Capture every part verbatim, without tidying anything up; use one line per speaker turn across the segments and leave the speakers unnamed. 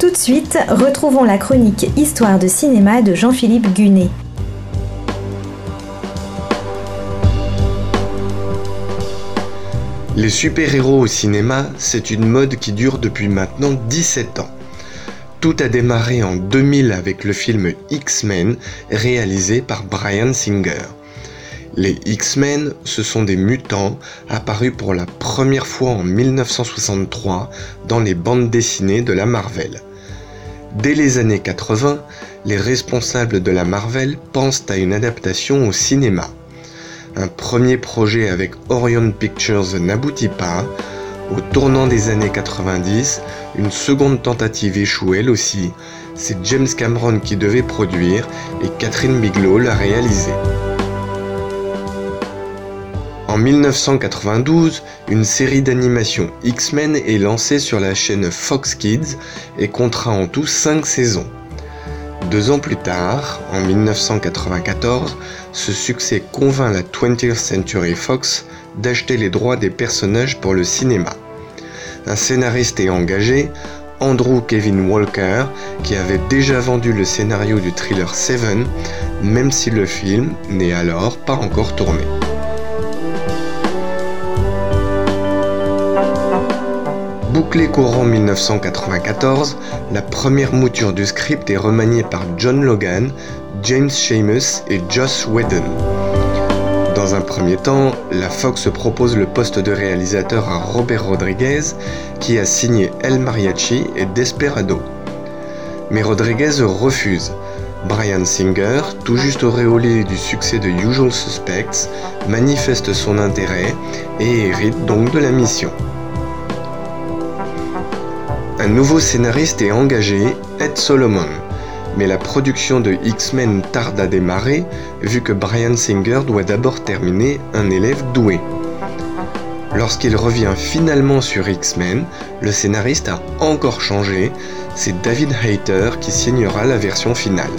Tout de suite, retrouvons la chronique Histoire de cinéma de Jean-Philippe Gunet.
Les super-héros au cinéma, c'est une mode qui dure depuis maintenant dix-sept ans. Tout a démarré en deux mille avec le film X-Men, réalisé par Bryan Singer. Les X-Men, ce sont des mutants apparus pour la première fois en mille neuf cent soixante-trois dans les bandes dessinées de la Marvel. Dès les années quatre-vingts, les responsables de la Marvel pensent à une adaptation au cinéma. Un premier projet avec Orion Pictures n'aboutit pas. Au tournant des années quatre-vingt-dix, une seconde tentative échoue elle aussi. C'est James Cameron qui devait produire et Catherine Bigelow l'a réalisé. En mille neuf cent quatre-vingt-douze, une série d'animation X-Men est lancée sur la chaîne Fox Kids et comptera en tout cinq saisons. Deux ans plus tard, en mille neuf cent quatre-vingt-quatorze, ce succès convainc la twentieth Century Fox d'acheter les droits des personnages pour le cinéma. Un scénariste est engagé, Andrew Kevin Walker, qui avait déjà vendu le scénario du thriller Seven, même si le film n'est alors pas encore tourné. Bouclé courant mille neuf cent quatre-vingt-quatorze, la première mouture du script est remaniée par John Logan, James Schamus et Joss Whedon. Dans un premier temps, la Fox propose le poste de réalisateur à Robert Rodriguez, qui a signé El Mariachi et Desperado. Mais Rodriguez refuse. Bryan Singer, tout juste auréolé du succès de Usual Suspects, manifeste son intérêt et hérite donc de la mission. Un nouveau scénariste est engagé, Ed Solomon, mais la production de X-Men tarde à démarrer vu que Bryan Singer doit d'abord terminer Un élève doué. Lorsqu'il revient finalement sur X-Men, le scénariste a encore changé, c'est David Hayter qui signera la version finale.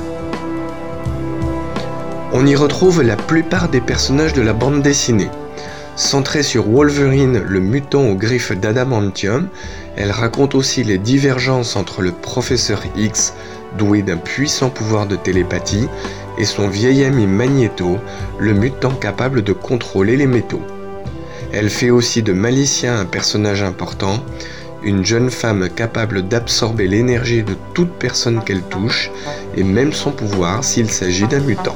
On y retrouve la plupart des personnages de la bande dessinée. Centrée sur Wolverine, le mutant aux griffes d'adamantium, elle raconte aussi les divergences entre le professeur X, doué d'un puissant pouvoir de télépathie, et son vieil ami Magneto, le mutant capable de contrôler les métaux. Elle fait aussi de Malicia un personnage important, une jeune femme capable d'absorber l'énergie de toute personne qu'elle touche, et même son pouvoir s'il s'agit d'un mutant.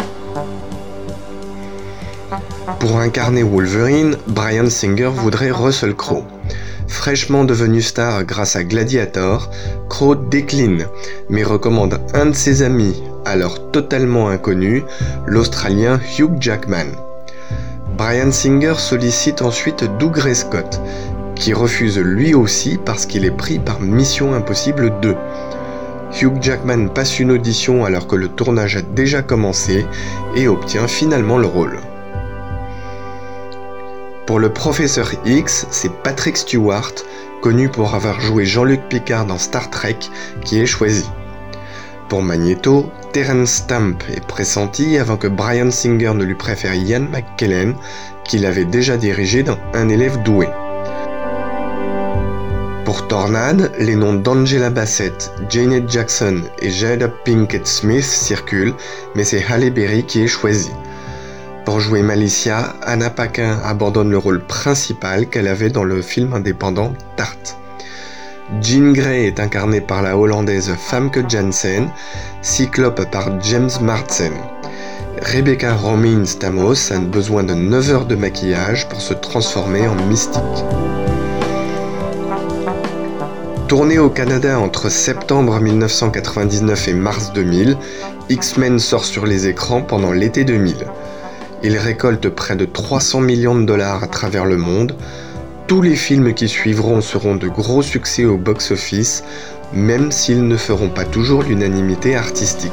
Pour incarner Wolverine, Bryan Singer voudrait Russell Crowe. Fraîchement devenu star grâce à Gladiator, Crowe décline, mais recommande un de ses amis, alors totalement inconnu, l'Australien Hugh Jackman. Bryan Singer sollicite ensuite Doug Ray Scott, qui refuse lui aussi parce qu'il est pris par Mission Impossible deux. Hugh Jackman passe une audition alors que le tournage a déjà commencé et obtient finalement le rôle. Pour le professeur X, c'est Patrick Stewart, connu pour avoir joué Jean-Luc Picard dans Star Trek, qui est choisi. Pour Magneto, Terence Stamp est pressenti avant que Bryan Singer ne lui préfère Ian McKellen, qu'il avait déjà dirigé dans Un élève doué. Pour Tornade, les noms d'Angela Bassett, Janet Jackson et Jada Pinkett Smith circulent, mais c'est Halle Berry qui est choisie. Pour jouer Malicia, Anna Paquin abandonne le rôle principal qu'elle avait dans le film indépendant Tarte. Jean Grey est incarnée par la hollandaise Famke Janssen, Cyclope par James Marsden. Rebecca Romijn Stamos a besoin de neuf heures de maquillage pour se transformer en Mystique. Tourné au Canada entre septembre mille neuf cent quatre-vingt-dix-neuf et mars deux mille, X-Men sort sur les écrans pendant l'été deux mille. Il récolte près de trois cents millions de dollars à travers le monde. Tous les films qui suivront seront de gros succès au box-office, même s'ils ne feront pas toujours l'unanimité artistique.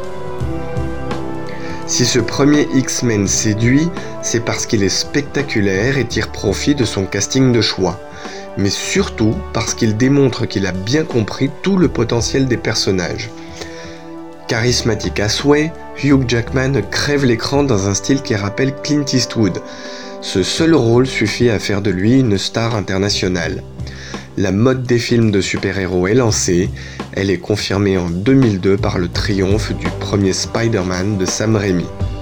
Si ce premier X-Men séduit, c'est parce qu'il est spectaculaire et tire profit de son casting de choix, mais surtout parce qu'il démontre qu'il a bien compris tout le potentiel des personnages. Charismatique à souhait, Hugh Jackman crève l'écran dans un style qui rappelle Clint Eastwood. Ce seul rôle suffit à faire de lui une star internationale. La mode des films de super-héros est lancée, Elle est confirmée en deux mille deux par le triomphe du premier Spider-Man de Sam Raimi.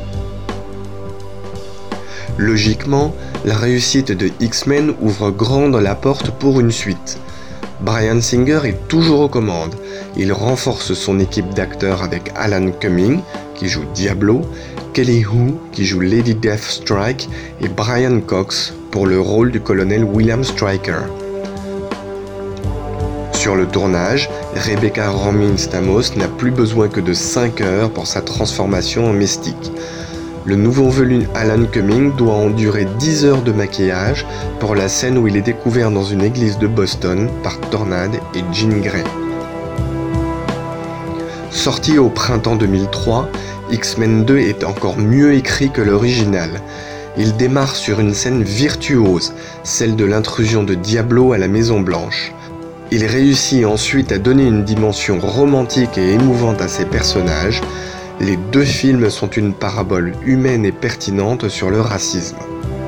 Logiquement, la réussite de X-Men ouvre grande la porte pour une suite. Bryan Singer est toujours aux commandes. Il renforce son équipe d'acteurs avec Alan Cumming, qui joue Diablo, Kelly Hu, qui joue Lady Deathstrike, et Brian Cox pour le rôle du colonel William Stryker. Sur le tournage, Rebecca Romijn Stamos n'a plus besoin que de cinq heures pour sa transformation en Mystique. Le nouveau venu Alan Cumming doit endurer dix heures de maquillage pour la scène où il est découvert dans une église de Boston par Tornade et Jean Grey. Sorti au printemps deux mille trois, X-Men deux est encore mieux écrit que l'original. Il démarre sur une scène virtuose, celle de l'intrusion de Diablo à la Maison Blanche. Il réussit ensuite à donner une dimension romantique et émouvante à ses personnages. Les deux films sont une parabole humaine et pertinente sur le racisme.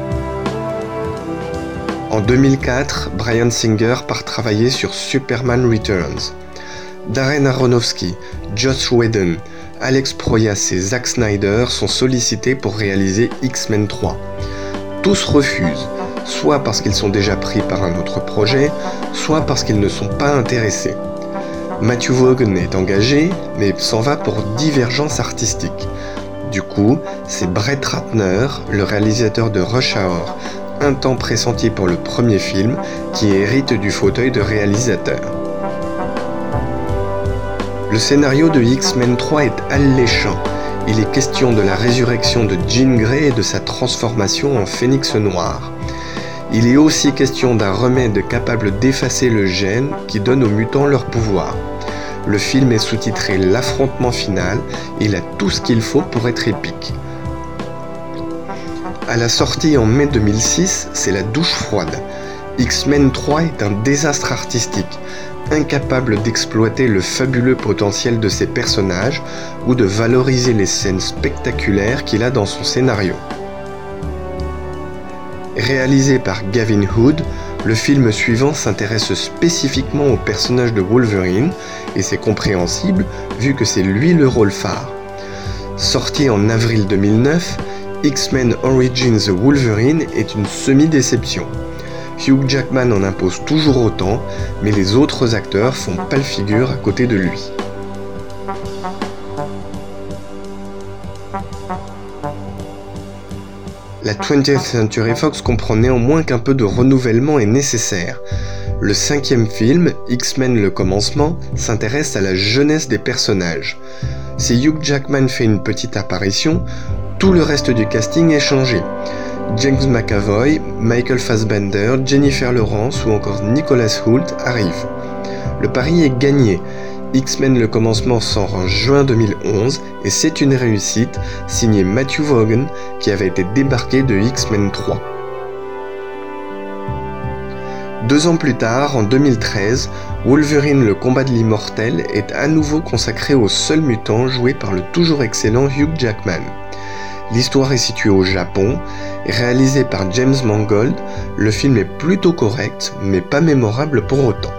En deux mille quatre, Bryan Singer part travailler sur Superman Returns. Darren Aronofsky, Joss Whedon, Alex Proyas et Zack Snyder sont sollicités pour réaliser X-Men trois. Tous refusent, soit parce qu'ils sont déjà pris par un autre projet, soit parce qu'ils ne sont pas intéressés. Matthew Vaughn est engagé, mais s'en va pour divergence artistique. Du coup, c'est Brett Ratner, le réalisateur de Rush Hour, un temps pressenti pour le premier film, qui hérite du fauteuil de réalisateur. Le scénario de X-Men trois est alléchant. Il est question de la résurrection de Jean Grey et de sa transformation en phénix noir. Il est aussi question d'un remède capable d'effacer le gène qui donne aux mutants leur pouvoir. Le film est sous-titré L'affrontement final, il a tout ce qu'il faut pour être épique. À la sortie en mai deux mille six, c'est la douche froide. X-Men trois est un désastre artistique, incapable d'exploiter le fabuleux potentiel de ses personnages ou de valoriser les scènes spectaculaires qu'il a dans son scénario. Réalisé par Gavin Hood, le film suivant s'intéresse spécifiquement au personnage de Wolverine, et c'est compréhensible vu que c'est lui le rôle phare. Sorti en avril deux mille neuf, X-Men Origins Wolverine est une semi-déception. Hugh Jackman en impose toujours autant, mais les autres acteurs font pâle figure à côté de lui. La twentieth Century Fox comprend néanmoins qu'un peu de renouvellement est nécessaire. Le cinquième film, X-Men le commencement, s'intéresse à la jeunesse des personnages. Si Hugh Jackman fait une petite apparition, tout le reste du casting est changé. James McAvoy, Michael Fassbender, Jennifer Lawrence ou encore Nicholas Hoult arrivent. Le pari est gagné. X-Men le commencement sort en juin deux mille onze et c'est une réussite, signé Matthew Vaughn qui avait été débarqué de X-Men trois. Deux ans plus tard, en deux mille treize, Wolverine le combat de l'immortel est à nouveau consacré au seul mutant joué par le toujours excellent Hugh Jackman. L'histoire est située au Japon, réalisé par James Mangold, le film est plutôt correct mais pas mémorable pour autant.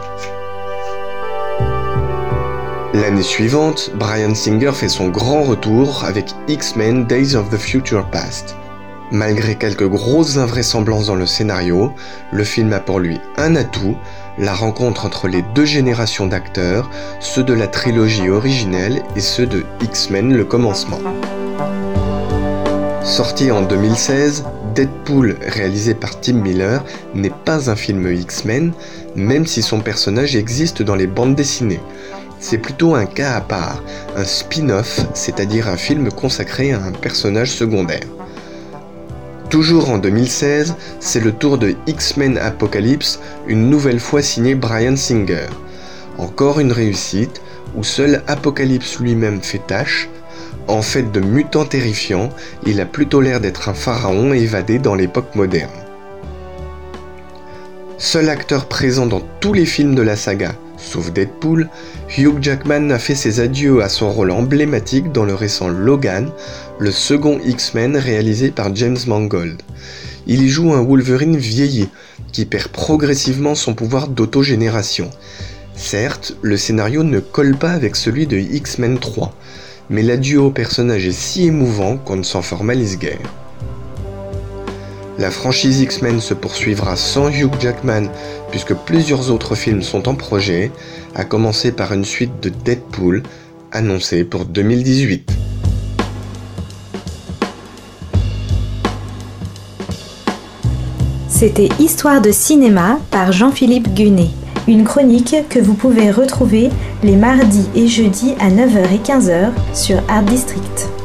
L'année suivante, Bryan Singer fait son grand retour avec X-Men Days of the Future Past. Malgré quelques grosses invraisemblances dans le scénario, le film a pour lui un atout, la rencontre entre les deux générations d'acteurs, ceux de la trilogie originelle et ceux de X-Men le commencement. Sorti en deux mille seize, Deadpool, réalisé par Tim Miller, n'est pas un film X-Men, même si son personnage existe dans les bandes dessinées. C'est plutôt un cas à part, un spin-off, c'est-à-dire un film consacré à un personnage secondaire. Toujours en deux mille seize, c'est le tour de X-Men Apocalypse, une nouvelle fois signé Bryan Singer. Encore une réussite, où seul Apocalypse lui-même fait tâche. En fait de mutant terrifiant, il a plutôt l'air d'être un pharaon évadé dans l'époque moderne. Seul acteur présent dans tous les films de la saga, sauf Deadpool, Hugh Jackman a fait ses adieux à son rôle emblématique dans le récent Logan, le second X-Men réalisé par James Mangold. Il y joue un Wolverine vieilli, qui perd progressivement son pouvoir d'autogénération. Certes, le scénario ne colle pas avec celui de X-Men trois, mais l'adieu au personnage est si émouvant qu'on ne s'en formalise guère. La franchise X-Men se poursuivra sans Hugh Jackman puisque plusieurs autres films sont en projet, à commencer par une suite de Deadpool annoncée pour deux mille dix-huit.
C'était Histoire de cinéma par Jean-Philippe Gunet. Une chronique que vous pouvez retrouver les mardis et jeudis à neuf heures et quinze heures sur Art District.